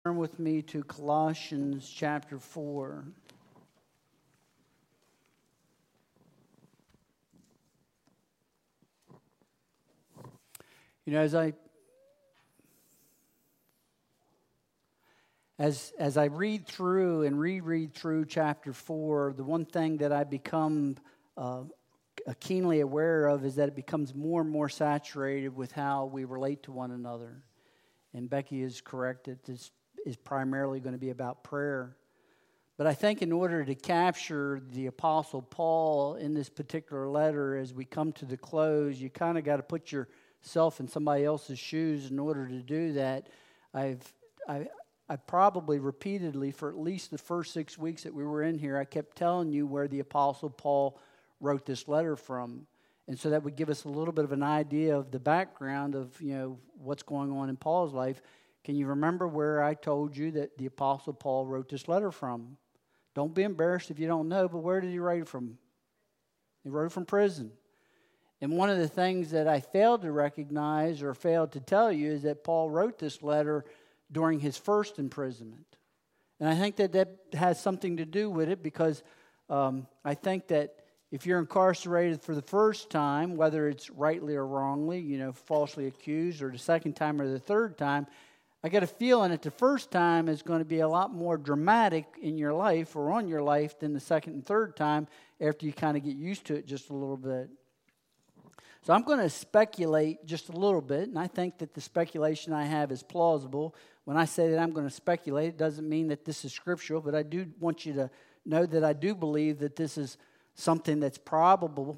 Turn with me to Colossians chapter 4. You know, as I read through and reread through chapter 4, the one thing that I become keenly aware of is that it becomes more and more saturated with how we relate to one another. And Becky is correct that this is primarily going to be about prayer. But I think in order to capture the Apostle Paul in this particular letter as we come to the close, you kind of got to put yourself in somebody else's shoes in order to do that. I probably repeatedly, for at least the first 6 weeks that we were in here, I kept telling you where the Apostle Paul wrote this letter from. And so that would give us a little bit of an idea of the background of, what's going on in Paul's life. Can you remember where I told you that the Apostle Paul wrote this letter from? Don't be embarrassed if you don't know, but where did he write it from? He wrote it from prison. And one of the things that I failed to recognize or failed to tell you is that Paul wrote this letter during his first imprisonment. And I think that has something to do with it because I think that if you're incarcerated for the first time, whether it's rightly or wrongly, falsely accused, or the second time or the third time, I get a feeling that the first time is going to be a lot more dramatic in your life or on your life than the second and third time after you kind of get used to it just a little bit. So I'm going to speculate just a little bit, and I think that the speculation I have is plausible. When I say that I'm going to speculate, it doesn't mean that this is scriptural, but I do want you to know that I do believe that this is something that's probable.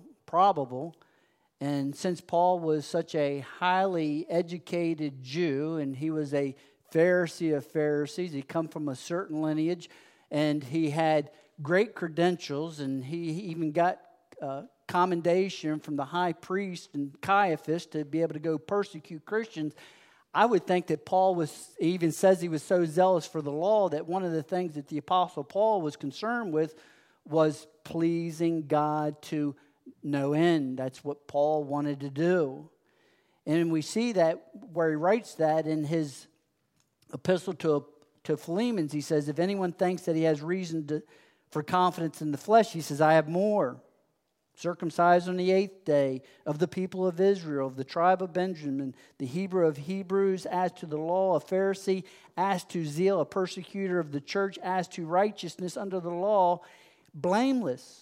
And since Paul was such a highly educated Jew, and he was a Pharisee of Pharisees, he come from a certain lineage, and he had great credentials, and he even got commendation from the high priest and Caiaphas to be able to go persecute Christians. I would think that he even says he was so zealous for the law that one of the things that the Apostle Paul was concerned with was pleasing God to no end. That's what Paul wanted to do. And we see that where he writes that in his epistle to Philemon. He says, if anyone thinks that he has reason for confidence in the flesh, he says, I have more. Circumcised on the 8th day, of the people of Israel, of the tribe of Benjamin, the Hebrew of Hebrews, as to the law, a Pharisee, as to zeal, a persecutor of the church, as to righteousness under the law, blameless.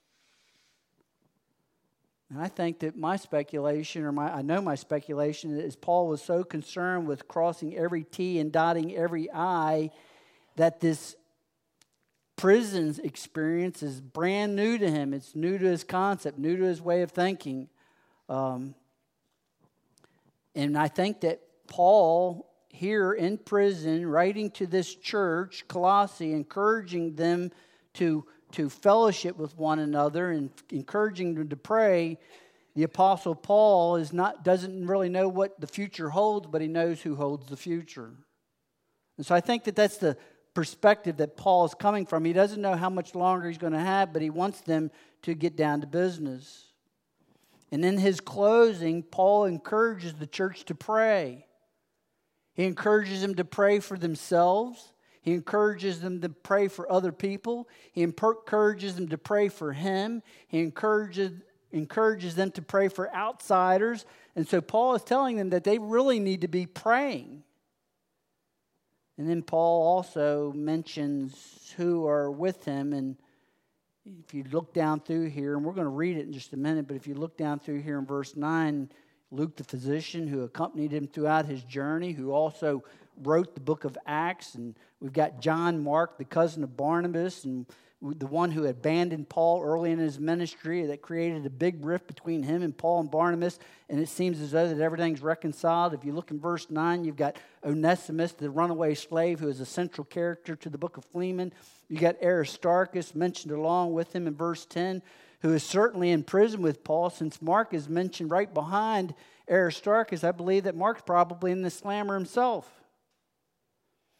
And I think that my speculation is Paul was so concerned with crossing every T and dotting every I that this prison's experience is brand new to him. It's new to his concept, new to his way of thinking. And I think that Paul, here in prison, writing to this church, Colossae, encouraging them to fellowship with one another and encouraging them to pray, the Apostle Paul doesn't really know what the future holds, but he knows who holds the future. And so I think that that's the perspective that Paul is coming from. He doesn't know how much longer he's going to have, but he wants them to get down to business. And in his closing, Paul encourages the church to pray. He encourages them to pray for themselves. He encourages them to pray for other people. He encourages them to pray for him. He encourages them to pray for outsiders. And so Paul is telling them that they really need to be praying. And then Paul also mentions who are with him. And if you look down through here, and we're going to read it in just a minute, but if you look down through here in verse 9, Luke the physician who accompanied him throughout his journey, who also wrote the book of Acts, and we've got John Mark, the cousin of Barnabas, and the one who abandoned Paul early in his ministry, that created a big rift between him and Paul and Barnabas, and it seems as though that everything's reconciled. If you look in verse 9, you've got Onesimus, the runaway slave, who is a central character to the book of Philemon. You got Aristarchus mentioned along with him in verse 10, who is certainly in prison with Paul, since Mark is mentioned right behind Aristarchus. I believe that Mark's probably in the slammer himself.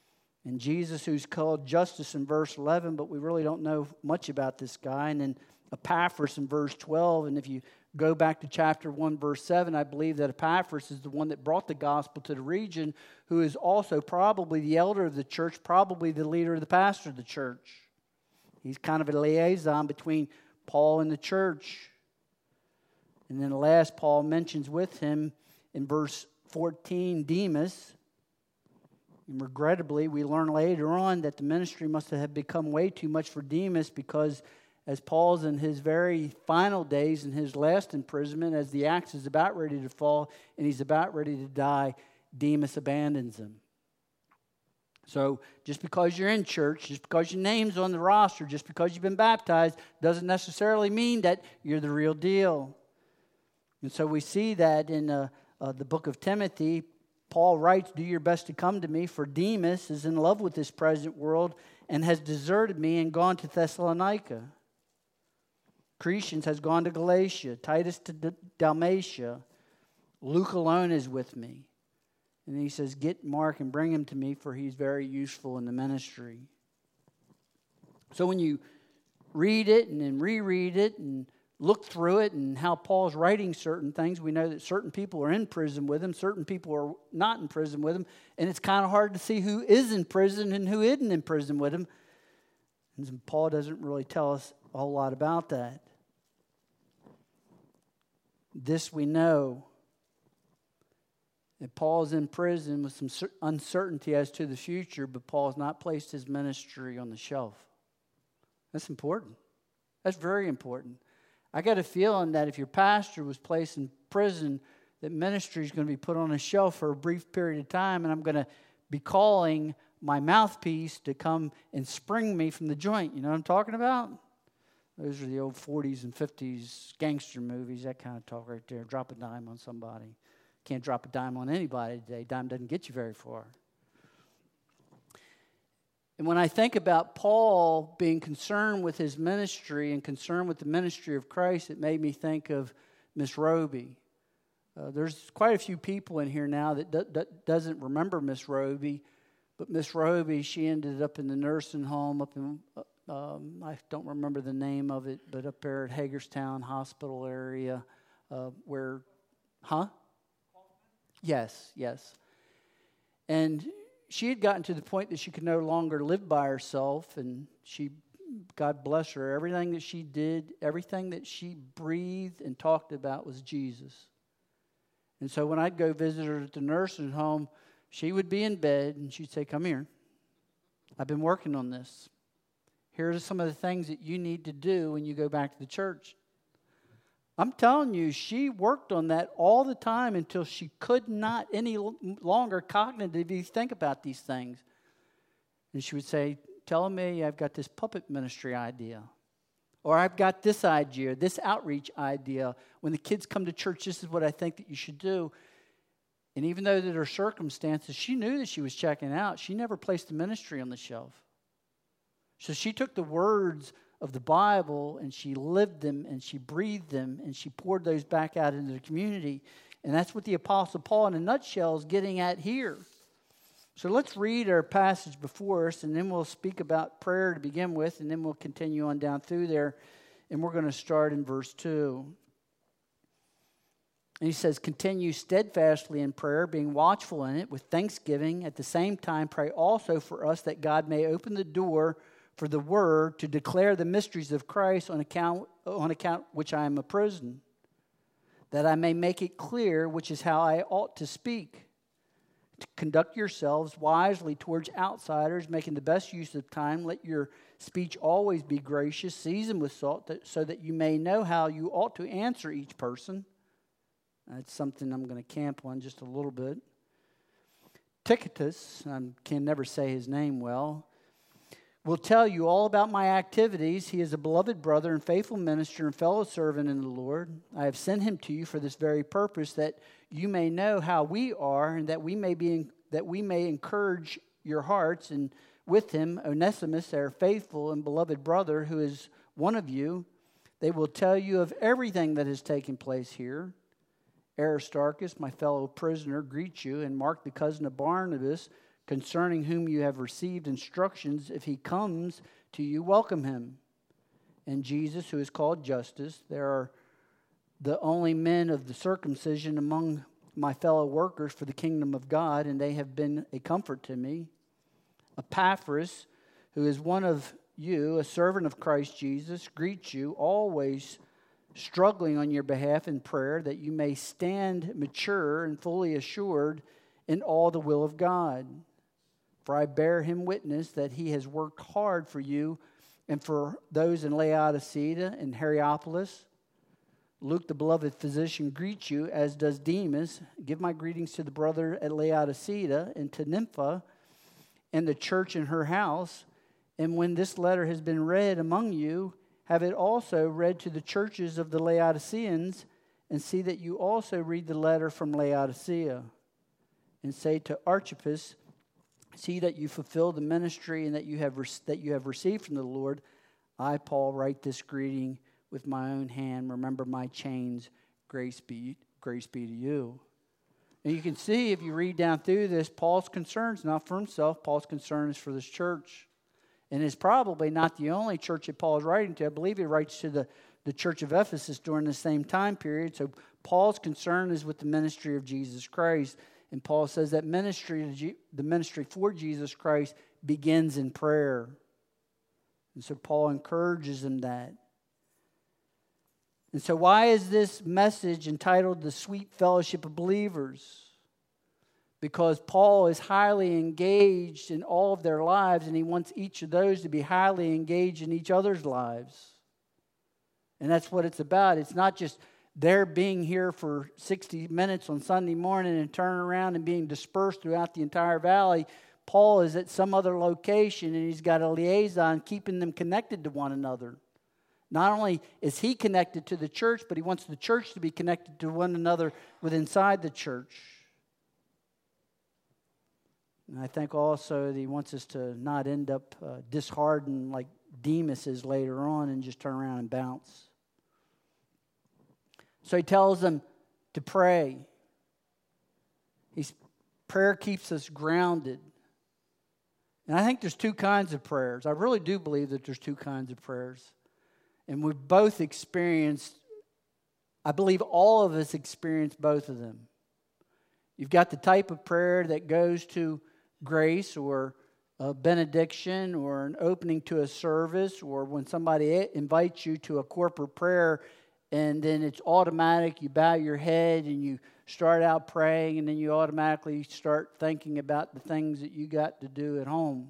And Jesus, who's called Justus in verse 11, but we really don't know much about this guy. And then Epaphras in verse 12. And if you go back to chapter 1, verse 7, I believe that Epaphras is the one that brought the gospel to the region, who is also probably the elder of the church, probably the leader of the pastor of the church. He's kind of a liaison between Paul and the church. And then last, Paul mentions with him in verse 14, Demas. And regrettably, we learn later on that the ministry must have become way too much for Demas, because as Paul's in his very final days, in his last imprisonment, as the axe is about ready to fall and he's about ready to die, Demas abandons him. So just because you're in church, just because your name's on the roster, just because you've been baptized, doesn't necessarily mean that you're the real deal. And so we see that in the book of Timothy. Paul writes, "Do your best to come to me, for Demas is in love with this present world and has deserted me and gone to Thessalonica. Crescens has gone to Galatia, Titus to Dalmatia. Luke alone is with me." And he says, "Get Mark and bring him to me, for he's very useful in the ministry." So when you read it and then reread it and look through it and how Paul's writing certain things, we know that certain people are in prison with him, certain people are not in prison with him, and it's kind of hard to see who is in prison and who isn't in prison with him. And Paul doesn't really tell us a whole lot about that. This we know, that Paul's in prison with some uncertainty as to the future, but Paul's not placed his ministry on the shelf. That's important. That's very important. I got a feeling that if your pastor was placed in prison, that ministry is going to be put on a shelf for a brief period of time, and I'm going to be calling my mouthpiece to come and spring me from the joint. You know what I'm talking about? Those are the old 40s and 50s gangster movies, that kind of talk right there. Drop a dime on somebody. Can't drop a dime on anybody today. Dime doesn't get you very far. And when I think about Paul being concerned with his ministry and concerned with the ministry of Christ, it made me think of Miss Roby. There's quite a few people in here now that doesn't remember Miss Roby, but Miss Roby, she ended up in the nursing home up in, I don't remember the name of it, but up there at Hagerstown Hospital area where, Yes. And she had gotten to the point that she could no longer live by herself, and she, God bless her, everything that she did, everything that she breathed and talked about was Jesus. And so when I'd go visit her at the nursing home, she would be in bed, and she'd say, "Come here. I've been working on this. Here are some of the things that you need to do when you go back to the church." I'm telling you, she worked on that all the time until she could not any longer cognitively think about these things. And she would say, "Tell me I've got this puppet ministry idea. Or I've got this idea, this outreach idea. When the kids come to church, this is what I think that you should do." And even though that her circumstances, she knew that she was checking out, she never placed the ministry on the shelf. So she took the words of the Bible, and she lived them, and she breathed them, and she poured those back out into the community. And that's what the Apostle Paul, in a nutshell, is getting at here. So let's read our passage before us, and then we'll speak about prayer to begin with, and then we'll continue on down through there, and we're going to start in verse 2. And he says, "Continue steadfastly in prayer, being watchful in it with thanksgiving. At the same time, pray also for us that God may open the door for the word to declare the mysteries of Christ, on account which I am a prisoner, that I may make it clear which is how I ought to speak. To conduct yourselves wisely towards outsiders, making the best use of time. Let your speech always be gracious, seasoned with salt, so that you may know how you ought to answer each person." That's something I'm going to camp on just a little bit. Tychicus, I can never say his name well, will tell you all about my activities. He is a beloved brother and faithful minister and fellow servant in the Lord. I have sent him to you for this very purpose, that you may know how we are, and that we may encourage your hearts. And with him, Onesimus, our faithful and beloved brother, who is one of you. They will tell you of everything that has taken place here. Aristarchus, my fellow prisoner, greets you, and Mark, the cousin of Barnabas, concerning whom you have received instructions. If he comes to you, welcome him. and Jesus, who is called Justus. They are the only men of the circumcision among my fellow workers for the kingdom of God, and they have been a comfort to me. Epaphras, who is one of you, a servant of Christ Jesus, greets you, always struggling on your behalf in prayer, that you may stand mature and fully assured in all the will of God. For I bear him witness that he has worked hard for you and for those in Laodicea and Hierapolis. Luke, the beloved physician, greets you, as does Demas. Give my greetings to the brother at Laodicea and to Nympha and the church in her house. And when this letter has been read among you, have it also read to the churches of the Laodiceans, and see that you also read the letter from Laodicea. And say to Archippus, see that you fulfill the ministry and that you have received from the Lord. I, Paul, write this greeting with my own hand. Remember my chains. Grace be to you. And you can see, if you read down through this, Paul's concern is not for himself. Paul's concern is for this church. And it's probably not the only church that Paul is writing to. I believe he writes to the church of Ephesus during the same time period. So Paul's concern is with the ministry of Jesus Christ. And Paul says that the ministry for Jesus Christ begins in prayer. And so Paul encourages him that. And so why is this message entitled The Sweet Fellowship of Believers? Because Paul is highly engaged in all of their lives, and he wants each of those to be highly engaged in each other's lives. And that's what it's about. It's not just their being here for 60 minutes on Sunday morning and turning around and being dispersed throughout the entire valley. Paul is at some other location, and he's got a liaison keeping them connected to one another. Not only is he connected to the church, but he wants the church to be connected to one another within inside the church. And I think also that he wants us to not end up disheartened like Demas is later on and just turn around and bounce. So he tells them to pray. Prayer keeps us grounded. And I think there's two kinds of prayers. I really do believe that there's two kinds of prayers. And we've both experienced, I believe all of us experienced both of them. You've got the type of prayer that goes to grace or a benediction or an opening to a service, or when somebody invites you to a corporate prayer and then it's automatic, you bow your head and you start out praying, and then you automatically start thinking about the things that you got to do at home.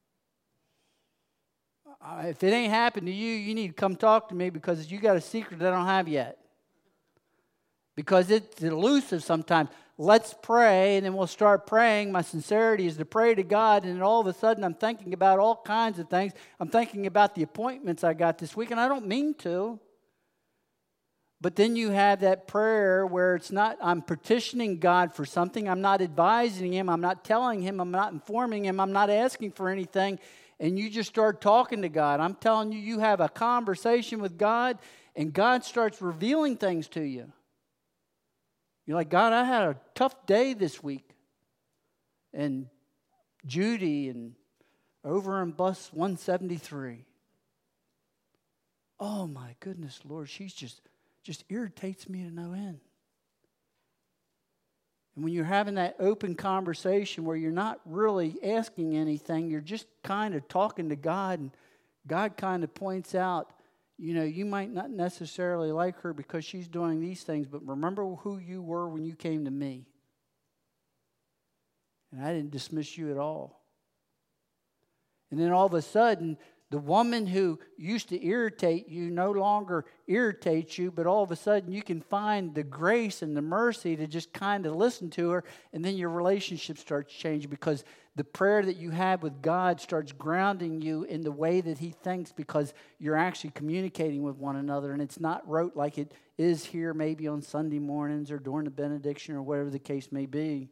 If it ain't happened to you, you need to come talk to me, because you got a secret that I don't have yet. Because it's elusive sometimes. Let's pray, and then we'll start praying. My sincerity is to pray to God, and then all of a sudden I'm thinking about all kinds of things. I'm thinking about the appointments I got this week, and I don't mean to. But then you have that prayer where it's not, I'm petitioning God for something. I'm not advising Him. I'm not telling Him. I'm not informing Him. I'm not asking for anything. And you just start talking to God. I'm telling you, you have a conversation with God, and God starts revealing things to you. You're like, God, I had a tough day this week. And Judy and over on bus 173. Oh my goodness, Lord, she's just irritates me to no end. And when you're having that open conversation where you're not really asking anything, you're just kind of talking to God, and God kind of points out, you know, you might not necessarily like her because she's doing these things, but remember who you were when you came to me. And I didn't dismiss you at all. And then all of a sudden, the woman who used to irritate you no longer irritates you, but all of a sudden you can find the grace and the mercy to just kind of listen to her, and then your relationship starts changing, because the prayer that you have with God starts grounding you in the way that He thinks, because you're actually communicating with one another, and it's not rote like it is here maybe on Sunday mornings or during the benediction or whatever the case may be.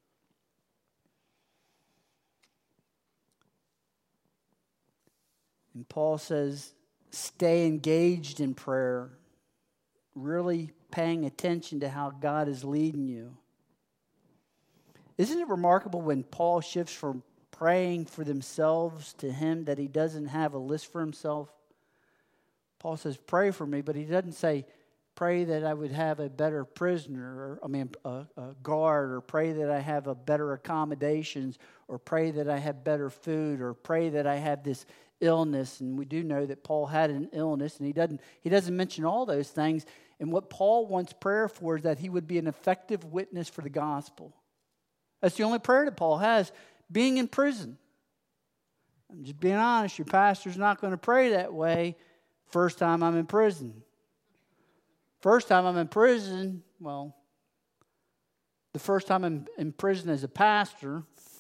And Paul says, stay engaged in prayer, really paying attention to how God is leading you. Isn't it remarkable when Paul shifts from praying for themselves to him that he doesn't have a list for himself? Paul says, pray for me, but he doesn't say, pray that I would have a better prisoner, a guard, or pray that I have a better accommodations, or pray that I have better food, or pray that I have this illness. And we do know that Paul had an illness, and he doesn't mention all those things. And what Paul wants prayer for is that he would be an effective witness for the gospel. That's the only prayer that Paul has, being in prison. I'm just being honest, your pastor's not going to pray that way first time I'm in prison. First time I'm in prison, well, the first time I'm in prison as a pastor,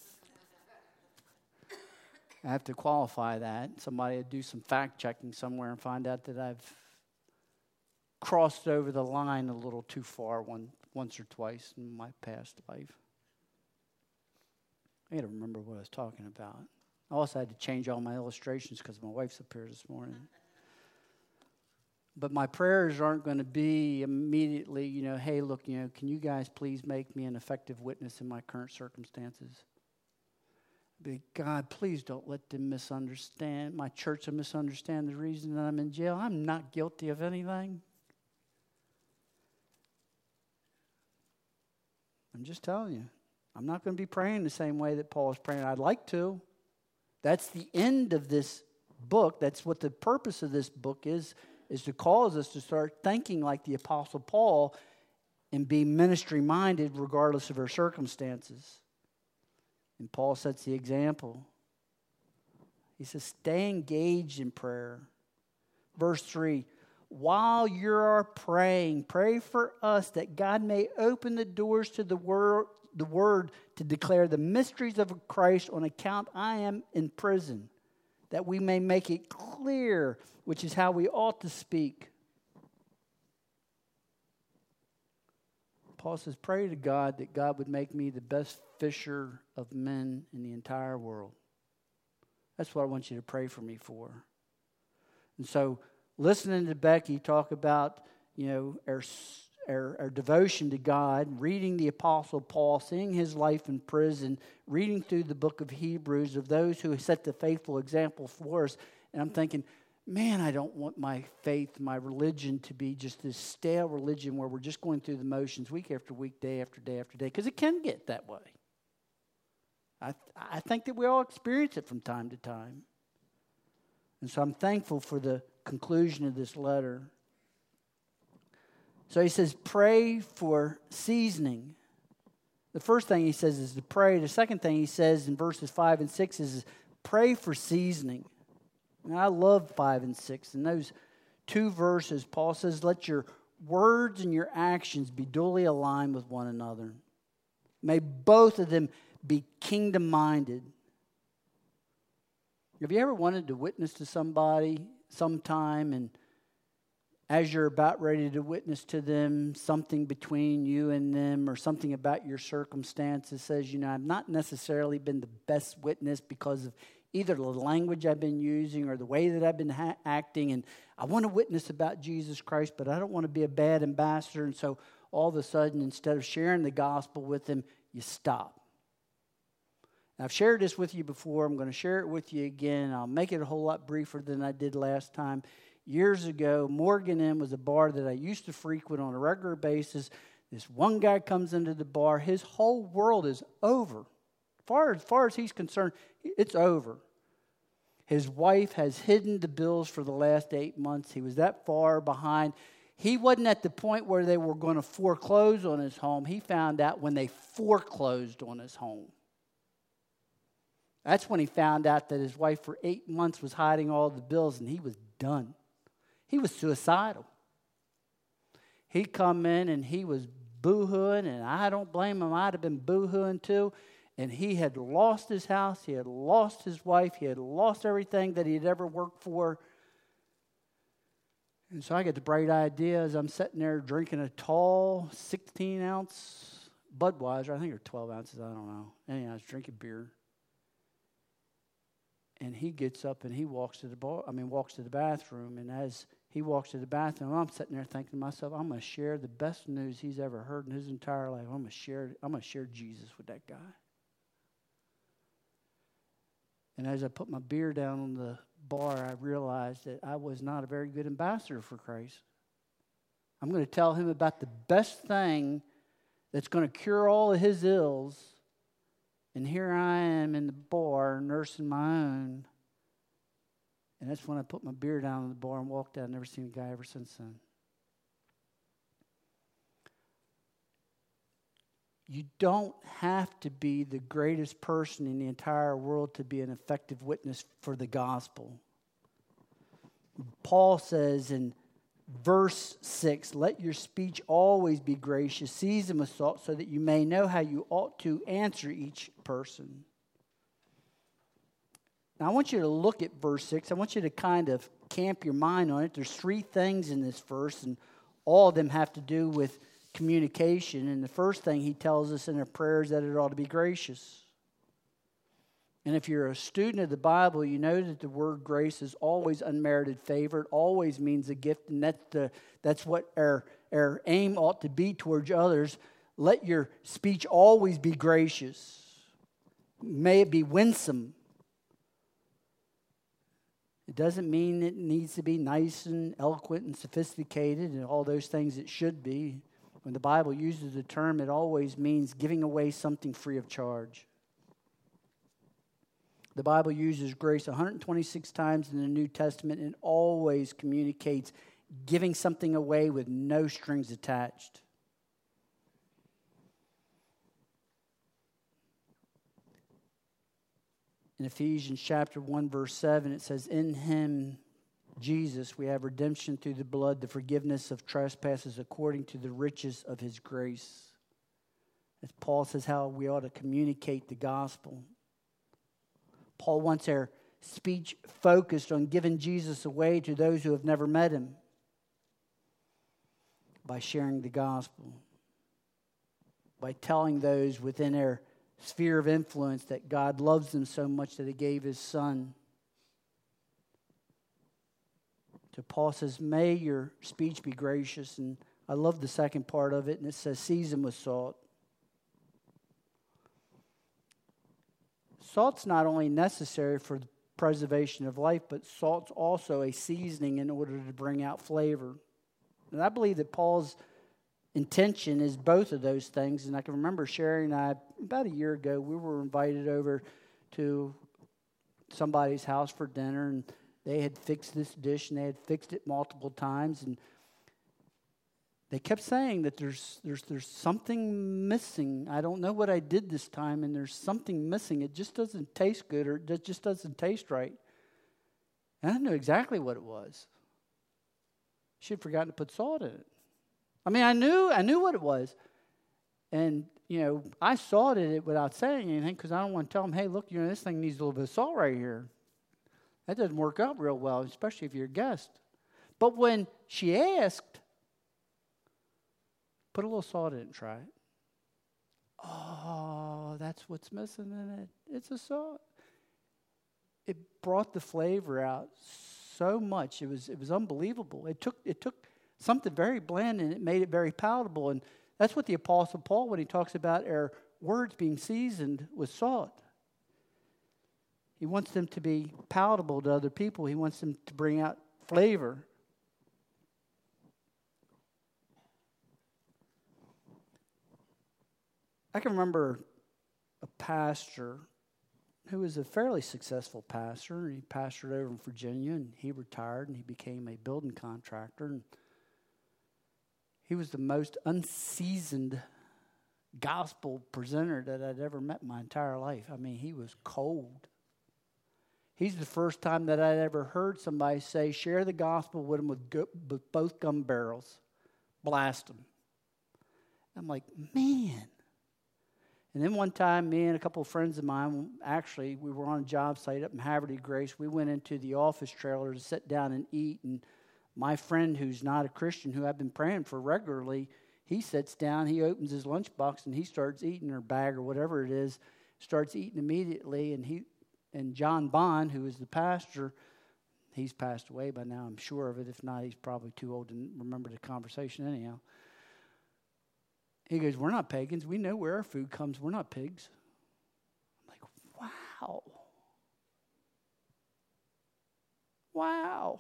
I have to qualify that. Somebody would do some fact checking somewhere and find out that I've crossed over the line a little too far once or twice in my past life. I got to remember what I was talking about. I also had to change all my illustrations because my wife's up here this morning. But my prayers aren't going to be immediately, hey, look, can you guys please make me an effective witness in my current circumstances? But God, please don't let them misunderstand, my church to misunderstand the reason that I'm in jail. I'm not guilty of anything. I'm just telling you, I'm not going to be praying the same way that Paul is praying. I'd like to. That's the end of this book. That's what the purpose of this book is to cause us to start thinking like the Apostle Paul and be ministry-minded regardless of our circumstances. And Paul sets the example. He says, stay engaged in prayer. Verse 3, while you are praying, pray for us that God may open the doors to the word to declare the mysteries of Christ on account I am in prison, that we may make it clear which is how we ought to speak. Paul says, pray to God that God would make me the best fisher of men in the entire world. That's what I want you to pray for me for. And so, listening to Becky talk about, our devotion to God, reading the Apostle Paul, seeing his life in prison, reading through the book of Hebrews of those who set the faithful example for us. And I'm thinking, man, I don't want my faith, my religion to be just this stale religion where we're just going through the motions week after week, day after day after day, because it can get that way. I think that we all experience it from time to time. And so I'm thankful for the conclusion of this letter. So he says, pray for seasoning. The first thing he says is to pray. The second thing he says in verses 5 and 6 is pray for seasoning. And I love 5 and 6. In those two verses, Paul says, let your words and your actions be duly aligned with one another. May both of them be kingdom-minded. Have you ever wanted to witness to somebody sometime, and as you're about ready to witness to them, something between you and them or something about your circumstances says, I've not necessarily been the best witness because of either the language I've been using or the way that I've been acting, and I want to witness about Jesus Christ, but I don't want to be a bad ambassador, and so all of a sudden, instead of sharing the gospel with them, you stop. Now, I've shared this with you before. I'm going to share it with you again. I'll make it a whole lot briefer than I did last time. Years ago, Morgan Inn was a bar that I used to frequent on a regular basis. This one guy comes into the bar. His whole world is over. As far as he's concerned, it's over. His wife has hidden the bills for the last 8 months. He was that far behind. He wasn't at the point where they were going to foreclose on his home. He found out when they foreclosed on his home. That's when he found out that his wife for 8 months was hiding all the bills, and he was done. He was suicidal. He'd come in and he was boo-hooing, and I don't blame him. I'd have been boo-hooing too. And he had lost his house. He had lost his wife. He had lost everything that he had ever worked for. And so I get the bright idea as I'm sitting there drinking a tall 16-ounce Budweiser. I think they're 12 ounces. I don't know. Anyhow, I was drinking beer. And he gets up and he walks to the bathroom. And as he walks to the bathroom, I'm sitting there thinking to myself, I'm going to share the best news he's ever heard in his entire life. I'm going to share Jesus with that guy. And as I put my beer down on the bar, I realized that I was not a very good ambassador for Christ. I'm going to tell him about the best thing that's going to cure all of his ills. And here I am in the bar nursing my own. And that's when I put my beer down in the bar and walked out. I've never seen a guy ever since then. You don't have to be the greatest person in the entire world to be an effective witness for the gospel. Paul says in verse 6, let your speech always be gracious, seasoned with salt, so that you may know how you ought to answer each person. Now, I want you to look at verse 6. I want you to kind of camp your mind on it. There's 3 things in this verse, and all of them have to do with communication. And the first thing he tells us in our prayers that it ought to be gracious. And if you're a student of the Bible, you know that the word grace is always unmerited favor. It always means a gift, and that's what our aim ought to be towards others. Let your speech always be gracious. May it be winsome. It doesn't mean it needs to be nice and eloquent and sophisticated and all those things it should be. When the Bible uses the term, it always means giving away something free of charge. The Bible uses grace 126 times in the New Testament and always communicates giving something away with no strings attached. In Ephesians chapter 1, verse 7, it says, in him, Jesus, we have redemption through the blood, the forgiveness of trespasses according to the riches of his grace. As Paul says how we ought to communicate the gospel. Paul wants our speech focused on giving Jesus away to those who have never met him by sharing the gospel, by telling those within our sphere of influence that God loves them so much that he gave his son. So Paul says, may your speech be gracious. And I love the second part of it, and it says, season with salt. Salt's not only necessary for the preservation of life, but salt's also a seasoning in order to bring out flavor. And I believe that Paul's intention is both of those things. And I can remember Sherry and I, about a year ago, we were invited over to somebody's house for dinner, and they had fixed this dish, and they had fixed it multiple times, and they kept saying that there's something missing. I don't know what I did this time, and there's something missing. It just doesn't taste good, or it just doesn't taste right. And I knew exactly what it was. She had forgotten to put salt in it. I mean, I knew what it was. And, I salted it without saying anything because I don't want to tell them, hey, look, this thing needs a little bit of salt right here. That doesn't work out real well, especially if you're a guest. But when she asked, put a little salt in it and try it. Oh, that's what's missing in it. It's a salt. It brought the flavor out so much. It was unbelievable. It took something very bland and it made it very palatable. And that's what the Apostle Paul, when he talks about our words being seasoned with salt. He wants them to be palatable to other people. He wants them to bring out flavor. I can remember a pastor who was a fairly successful pastor. He pastored over in Virginia, and he retired, and he became a building contractor. And he was the most unseasoned gospel presenter that I'd ever met in my entire life. I mean, he was cold. He's the first time that I'd ever heard somebody say, share the gospel with them with both gun barrels. Blast them. I'm like, man. And then one time, me and a couple of friends of mine, actually, we were on a job site up in Haverty Grace. We went into the office trailer to sit down and eat. And my friend, who's not a Christian, who I've been praying for regularly, he sits down, he opens his lunchbox, and he starts eating, or bag, or whatever it is, starts eating immediately. And John Bond, who is the pastor, he's passed away by now, I'm sure of it. If not, he's probably too old to remember the conversation anyhow. He goes, we're not pagans. We know where our food comes. We're not pigs. I'm like, wow. wow.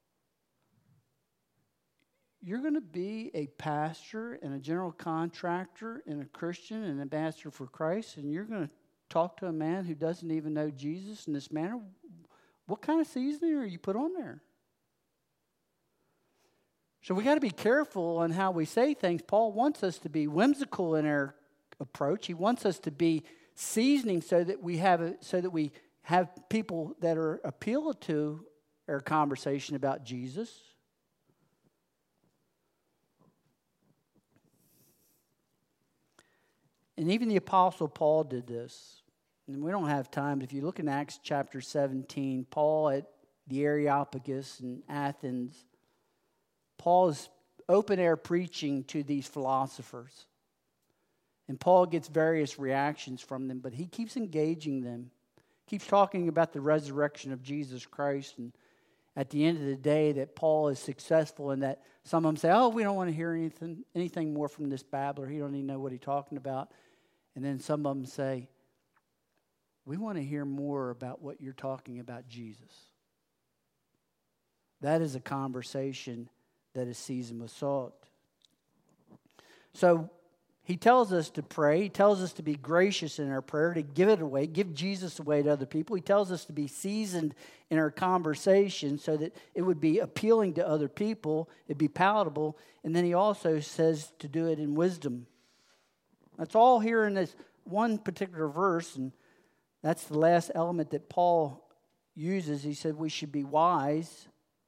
You're going to be a pastor and a general contractor and a Christian and an ambassador for Christ, and you're going to talk to a man who doesn't even know Jesus in this manner? What kind of seasoning are you put on there? So we got to be careful on how we say things. Paul wants us to be whimsical in our approach. He wants us to be seasoning so that we have people that are appealed to our conversation about Jesus. And even the Apostle Paul did this. And we don't have time, but if you look in Acts chapter 17, Paul at the Areopagus in Athens, Paul is open air preaching to these philosophers. And Paul gets various reactions from them, but he keeps engaging them. Keeps talking about the resurrection of Jesus Christ. And at the end of the day, that Paul is successful and that some of them say, oh, we don't want to hear anything more from this babbler. He don't even know what he's talking about. And then some of them say, we want to hear more about what you're talking about, Jesus. That is a conversation that is seasoned with salt. So he tells us to pray. He tells us to be gracious in our prayer, to give it away, give Jesus away to other people. He tells us to be seasoned in our conversation so that it would be appealing to other people, it'd be palatable. And then he also says to do it in wisdom. That's all here in this one particular verse, and that's the last element that Paul uses. He said we should be wise.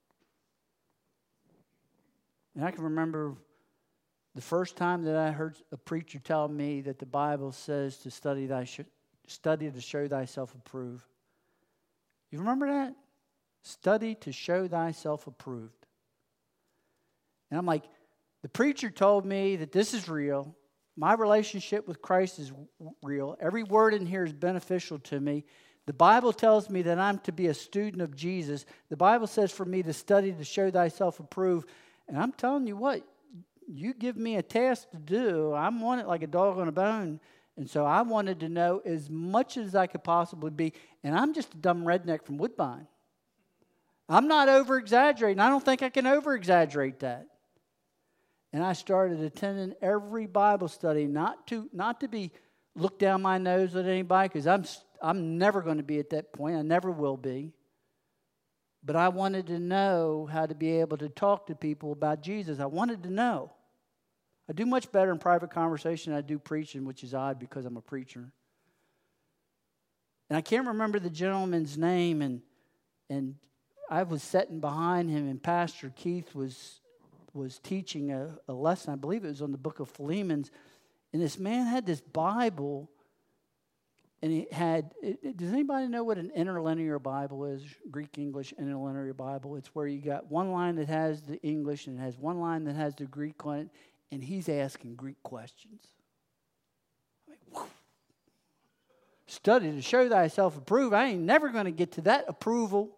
And I can remember the first time that I heard a preacher tell me that the Bible says to study to show thyself approved. You remember that? Study to show thyself approved. And I'm like, the preacher told me that this is real. My relationship with Christ is real. Every word in here is beneficial to me. The Bible tells me that I'm to be a student of Jesus. The Bible says for me to study to show thyself approved. And I'm telling you what, you give me a task to do, I'm on it like a dog on a bone. And so I wanted to know as much as I could possibly be. And I'm just a dumb redneck from Woodbine. I'm not over-exaggerating. I don't think I can over-exaggerate that. And I started attending every Bible study, not to be look down my nose at anybody, because I'm never going to be at that point. I never will be. But I wanted to know how to be able to talk to people about Jesus. I wanted to know. I do much better in private conversation than I do preaching, which is odd because I'm a preacher. And I can't remember the gentleman's name, and I was sitting behind him, and Pastor Keith was teaching a lesson. I believe it was on the book of Philemon. And this man had this Bible, and he had, does anybody know what an interlinear Bible is? Greek, English, interlinear Bible. It's where you got one line that has the English and it has one line that has the Greek on it, and he's asking Greek questions. I mean, whew. Study to show thyself approved. I ain't never going to get to that approval.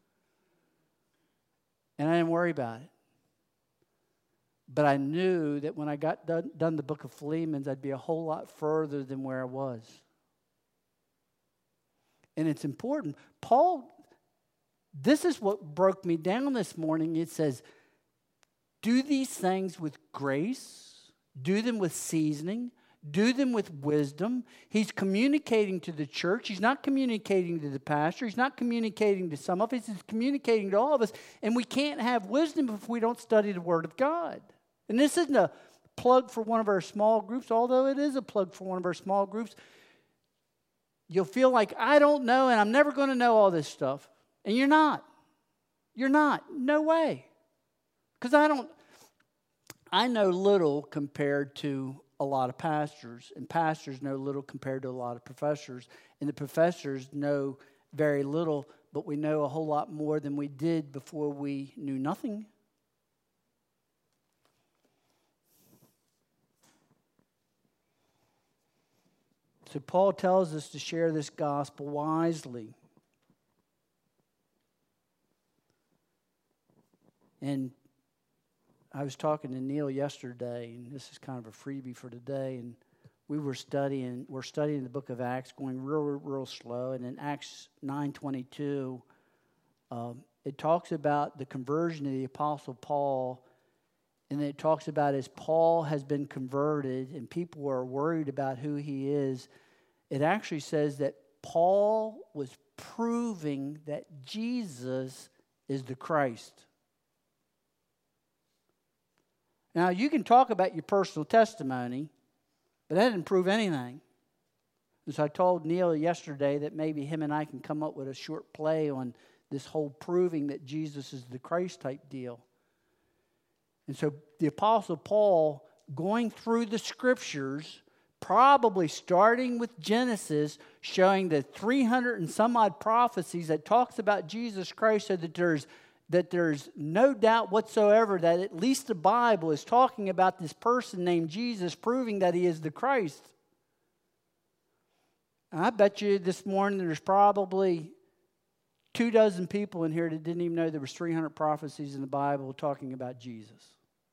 And I didn't worry about it. But I knew that when I got done the book of Philemon, I'd be a whole lot further than where I was. And it's important. Paul, this is what broke me down this morning. It says, do these things with grace, do them with seasoning, do them with wisdom. He's communicating to the church. He's not communicating to the pastor. He's not communicating to some of us. He's communicating to all of us. And we can't have wisdom if we don't study the Word of God. And this isn't a plug for one of our small groups, although it is a plug for one of our small groups. You'll feel like, I don't know, and I'm never going to know all this stuff. And you're not. You're not. No way. Because I know little compared to a lot of pastors, and pastors know little compared to a lot of professors, and the professors know very little, but we know a whole lot more than we did before we knew nothing. So Paul tells us to share this gospel wisely. And I was talking to Neil yesterday, and this is kind of a freebie for today, and we're studying the book of Acts, going real slow, and in Acts 9:22, It talks about the conversion of the Apostle Paul, and it talks about as Paul has been converted and people are worried about who he is, it actually says that Paul was proving that Jesus is the Christ. Now, you can talk about your personal testimony, but that didn't prove anything. And so I told Neil yesterday that maybe him and I can come up with a short play on this whole proving that Jesus is the Christ type deal. And so the Apostle Paul, going through the Scriptures, probably starting with Genesis, showing the 300 and some odd prophecies that talks about Jesus Christ, so that there's no doubt whatsoever that at least the Bible is talking about this person named Jesus, proving that he is the Christ. And I bet you this morning there's probably 24 people in here that didn't even know there was 300 prophecies in the Bible talking about Jesus.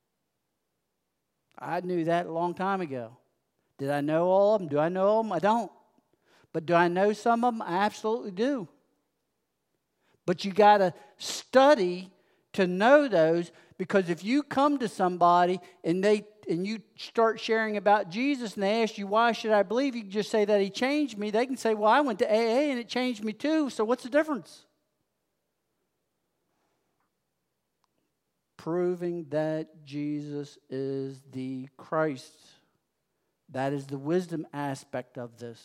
I knew that a long time ago. Did I know all of them? Do I know all of them? I don't. But do I know some of them? I absolutely do. But you got to study to know those, because if you come to somebody and you start sharing about Jesus and they ask you, why should I believe? You can just say that he changed me. They can say, well, I went to AA and it changed me too. So what's the difference? Proving that Jesus is the Christ. That is the wisdom aspect of this.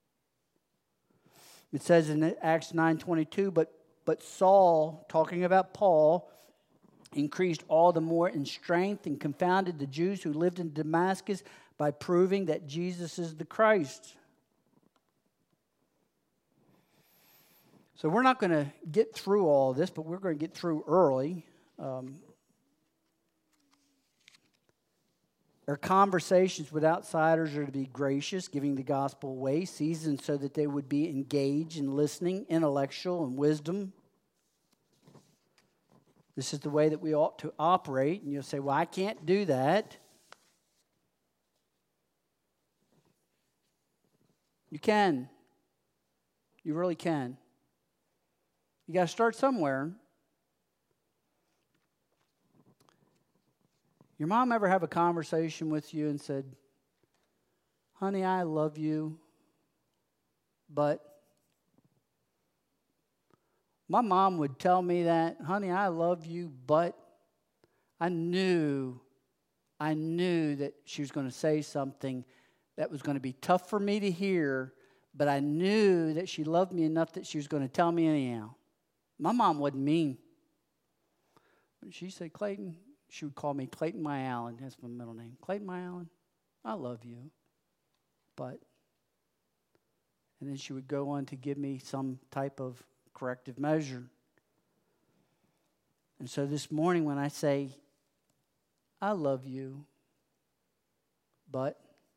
It says in Acts 9:22, but Saul, talking about Paul, increased all the more in strength and confounded the Jews who lived in Damascus by proving that Jesus is the Christ. So we're not going to get through all this, but we're going to get through early. Our conversations with outsiders are to be gracious, giving the gospel away, seasoned so that they would be engaged in listening, intellectual, and wisdom. This is the way that we ought to operate. And you'll say, well, I can't do that. You can. You really can. You got to start somewhere. Your mom ever have a conversation with you and said, honey, I love you, but... My mom would tell me that, honey, I love you, but I knew that she was going to say something that was going to be tough for me to hear, but I knew that she loved me enough that she was going to tell me anyhow. My mom wasn't mean. When she said, Clayton, she would call me Clayton My Allen. That's my middle name. Clayton My Allen, I love you, but... And then she would go on to give me some type of corrective measure. And so this morning when I say, I love you, but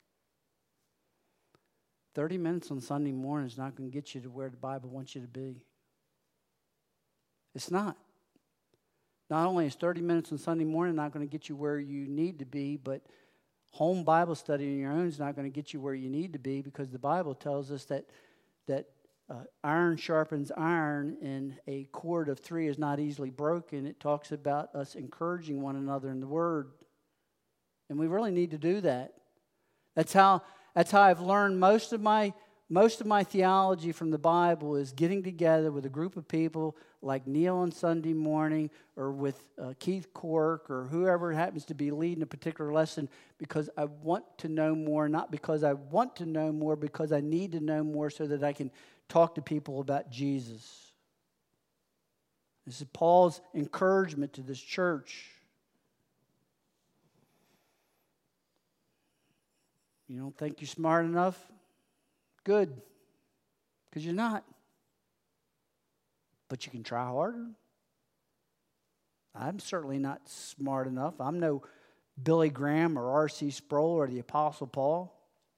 30 minutes on Sunday morning is not going to get you to where the Bible wants you to be. It's not. Not only is 30 minutes on Sunday morning not going to get you where you need to be, but home Bible study on your own is not going to get you where you need to be, because the Bible tells us that iron sharpens iron, and a cord of three is not easily broken. It talks about us encouraging one another in the Word. And we really need to do that. That's how I've learned most of my theology from the Bible, is getting together with a group of people like Neil on Sunday morning, or with Keith Cork, or whoever happens to be leading a particular lesson, because I want to know more, not because I want to know more, because I need to know more so that I can talk to people about Jesus. This is Paul's encouragement to this church. You don't think you're smart enough? Good, because you're not. But you can try harder. I'm certainly not smart enough. I'm no Billy Graham or R.C. Sproul or the Apostle Paul.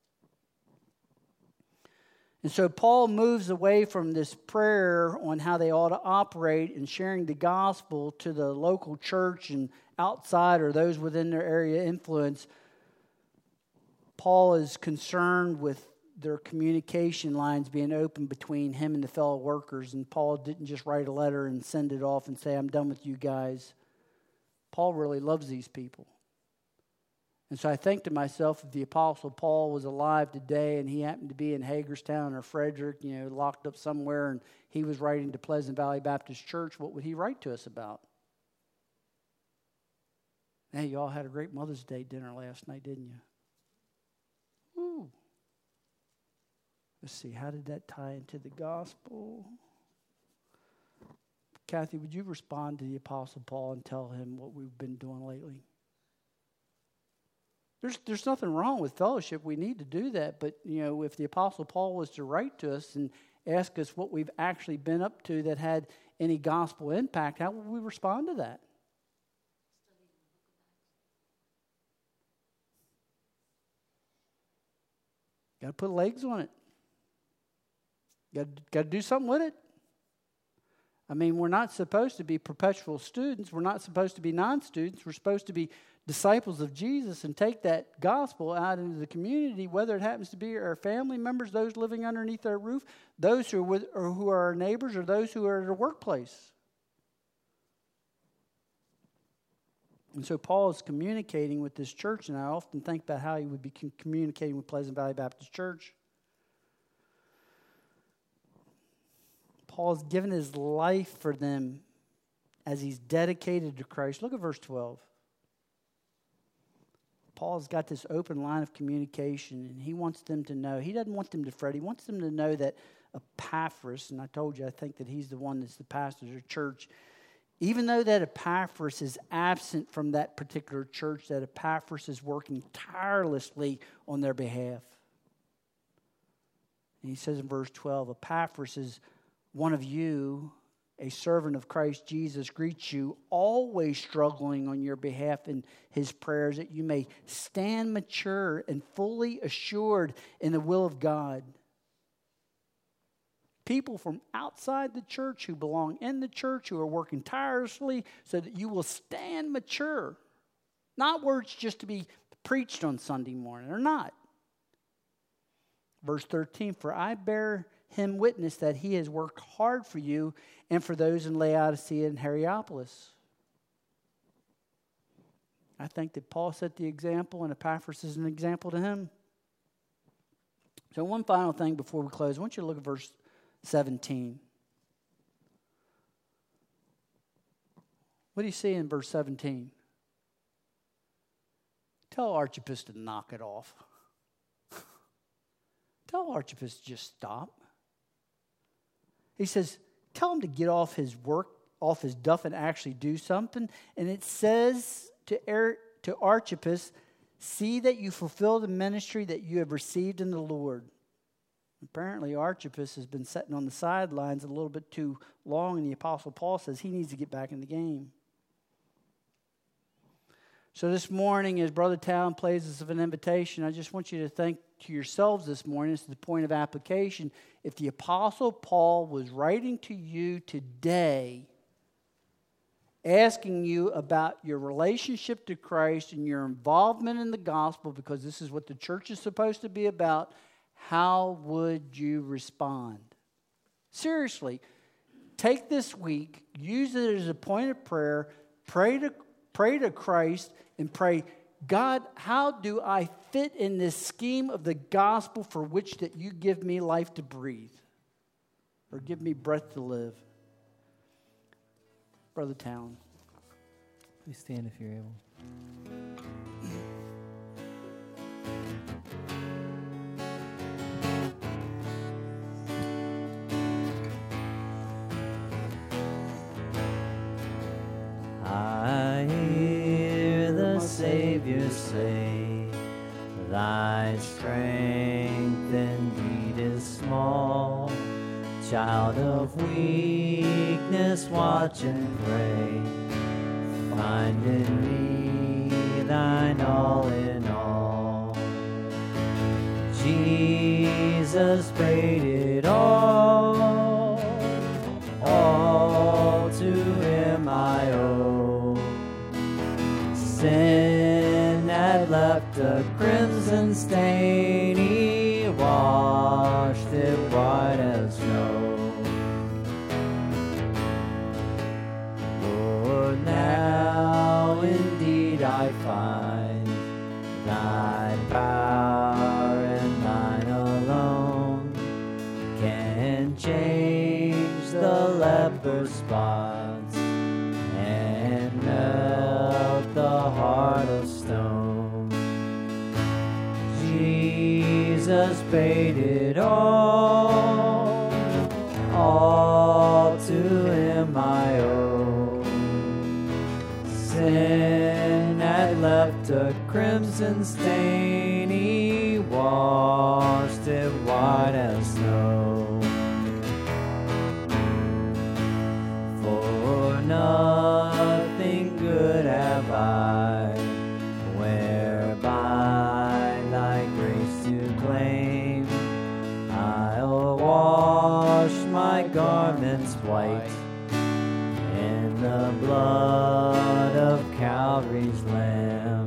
And so Paul moves away from this prayer on how they ought to operate in sharing the gospel to the local church and outside, or those within their area of influence. Paul is concerned with their communication lines being open between him and the fellow workers. And Paul didn't just write a letter and send it off and say, I'm done with you guys. Paul really loves these people. And so I think to myself, if the Apostle Paul was alive today and he happened to be in Hagerstown or Frederick, locked up somewhere, and he was writing to Pleasant Valley Baptist Church, what would he write to us about? Hey, you all had a great Mother's Day dinner last night, didn't you? Ooh. Let's see, how did that tie into the gospel? Kathy, would you respond to the Apostle Paul and tell him what we've been doing lately? There's nothing wrong with fellowship. We need to do that. But, if the Apostle Paul was to write to us and ask us what we've actually been up to that had any gospel impact, how would we respond to that? Got to put legs on it. Got to do something with it. I mean, we're not supposed to be perpetual students. We're not supposed to be non-students. We're supposed to be disciples of Jesus and take that gospel out into the community, whether it happens to be our family members, those living underneath our roof, those who are our neighbors, or those who are at our workplace. And so Paul is communicating with this church, and I often think about how he would be communicating with Pleasant Valley Baptist Church. Paul's given his life for them as he's dedicated to Christ. Look at verse 12. Paul's got this open line of communication, and he wants them to know. He doesn't want them to fret. He wants them to know that Epaphras, and I told you I think that he's the one that's the pastor of the church, even though that Epaphras is absent from that particular church, that Epaphras is working tirelessly on their behalf. And he says in verse 12, Epaphras is one of you, a servant of Christ Jesus, greets you, always struggling on your behalf in his prayers, that you may stand mature and fully assured in the will of God. People from outside the church who belong in the church, who are working tirelessly so that you will stand mature. Not words just to be preached on Sunday morning. They're not. Verse 13, for I bear him witness that he has worked hard for you and for those in Laodicea and Hierapolis. I think that Paul set the example, and Epaphras is an example to him. So one final thing before we close. I want you to look at verse 17. What do you see in verse 17? Tell Archippus to knock it off. Tell Archippus to just stop. He says, tell him to get off his work, off his duff, and actually do something. And it says to Archippus, see that you fulfill the ministry that you have received in the Lord. Apparently, Archippus has been sitting on the sidelines a little bit too long, and the Apostle Paul says he needs to get back in the game. So this morning, as Brother Town plays us of an invitation, I just want you to think to yourselves this morning, this is the point of application. If the Apostle Paul was writing to you today, asking you about your relationship to Christ and your involvement in the gospel, because this is what the church is supposed to be about, how would you respond? Seriously, take this week, use it as a point of prayer, pray to Christ, and pray, God, how do I fit in this scheme of the gospel for which that you give me life to breathe, or give me breath to live? Brother Town. Please stand if you're able. I hear the Savior say, thy strength indeed is small. Child of weakness, watch and pray. Find in me thine all in all. Jesus paid it all to him I owe. Sin had left a crimson stain, he washed find. Thy power and thine alone can change the leper's spots and melt the heart of stone. Jesus paid it all to him I owe. Sin had left a crimson stain, he washed it white as snow. For nothing good have I, whereby thy grace to claim. I'll wash my garments white in the blood of Calvary's Lamb.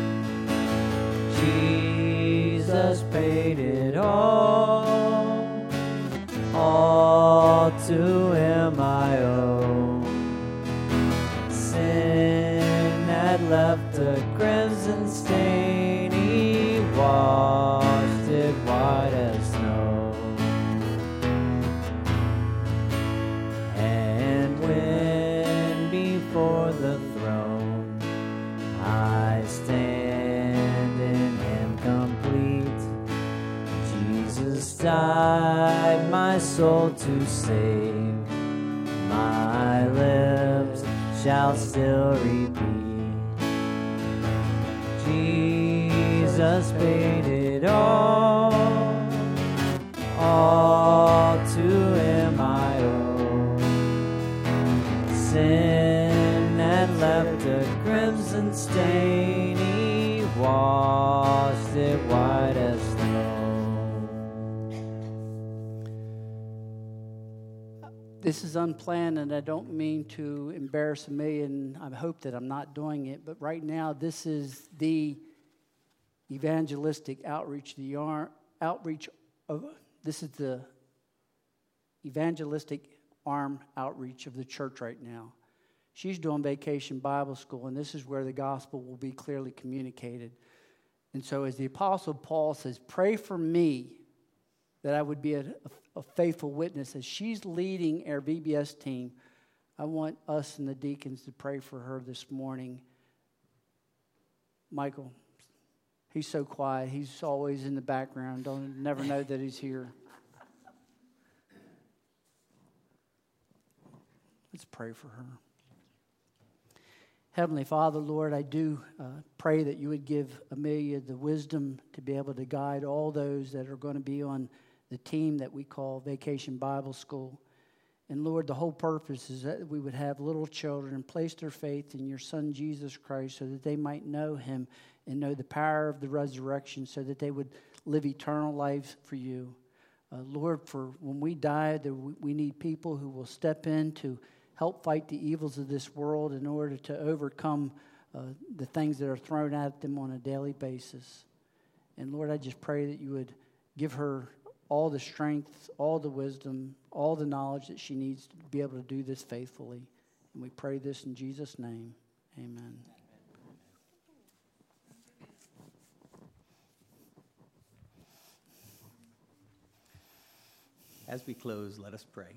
Jesus paid it all to him I owe. Sin had left a crimson stain, he washed it white as snow. And when before the throne I stand and am complete, Jesus died my soul to save. My lips shall still repeat, Jesus paid it all to him I owe. Sin had left a crimson stain, he washed it white as snow. This is unplanned, and I don't mean to embarrass Amelia, and I hope that I'm not doing it, but right now this is the evangelistic outreach, this is the evangelistic arm outreach of the church right now. She's doing Vacation Bible School, and this is where the gospel will be clearly communicated. And so as the Apostle Paul says, pray for me that I would be a faithful witness. As she's leading our VBS team, I want us and the deacons to pray for her this morning. Michael, he's so quiet. He's always in the background. Never know that he's here. Let's pray for her. Heavenly Father, Lord, I do pray that you would give Amelia the wisdom to be able to guide all those that are going to be on the team that we call Vacation Bible School. And Lord, the whole purpose is that we would have little children and place their faith in your Son, Jesus Christ, so that they might know him and know the power of the resurrection, so that they would live eternal lives for you. Lord, for when we die, we need people who will step in to help fight the evils of this world in order to overcome the things that are thrown at them on a daily basis. And Lord, I just pray that you would give her all the strength, all the wisdom, all the knowledge that she needs to be able to do this faithfully. And we pray this in Jesus' name. Amen. As we close, let us pray.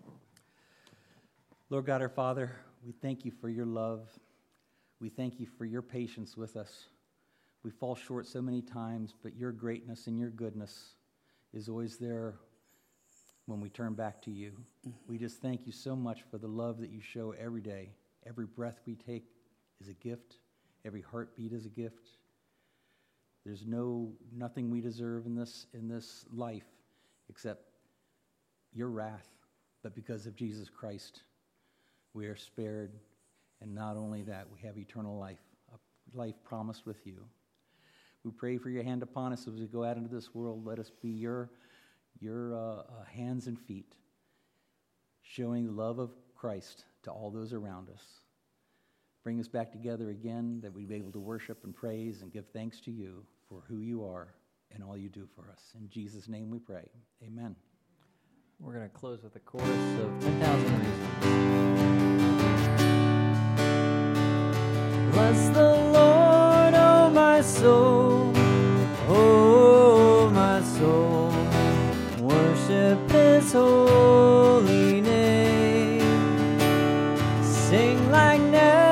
Lord God, our Father, we thank you for your love. We thank you for your patience with us. We fall short so many times, but your greatness and your goodness is always there when we turn back to you. We just thank you so much for the love that you show every day. Every breath we take is a gift. Every heartbeat is a gift. There's nothing we deserve in this life except your wrath. But because of Jesus Christ, we are spared. And not only that, we have eternal life, a life promised with you. We pray for your hand upon us as we go out into this world. Let us be your hands and feet, showing the love of Christ to all those around us. Bring us back together again, that we'd be able to worship and praise and give thanks to you for who you are and all you do for us. In Jesus' name we pray. Amen. We're going to close with a chorus of 10,000 Reasons. Bless the Lord. sing like never